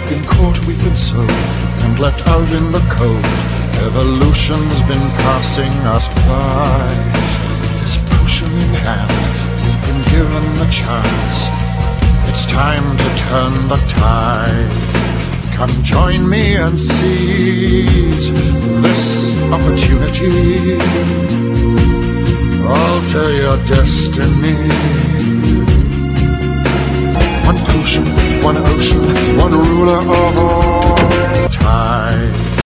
been caught, we've been sold, and left out in the cold. Evolution's been passing us by. With this potion in hand, we've been given the chance. It's time to turn the tide. Come join me and seize this opportunity. Alter your destiny. One potion, one ocean, one ruler of all time.